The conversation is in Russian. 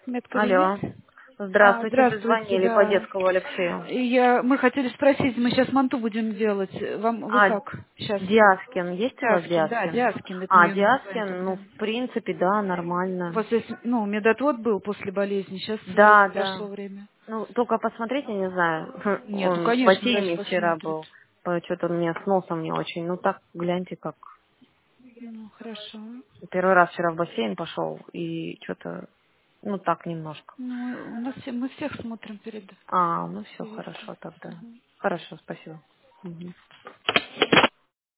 Медкабинет. Алло. Здравствуйте, вы Здравствуйте, звонили по да. детскому Алексею. Мы хотели спросить, мы сейчас манту будем делать. Вы А, как сейчас? Диаскин, есть у вас Диаскин, да, Диаскин? Диаскин, это мы ее называем Диаскин, ну, тогда. в принципе, да, У нормально. вас есть, медотвод был после болезни, сейчас Да, прошло да. время. Ну, только посмотреть, я не знаю. Нет, ну Он в конечно, врач бассейне вчера посмотрит. был. Что-то он мне с носом не очень. Ну, так, гляньте, как. Ну, хорошо. Первый раз вчера в бассейн пошел, и что-то, ну, так немножко. Ну, мы всех смотрим перед Ну, все прививкой. хорошо тогда. Хорошо, спасибо. Мгм.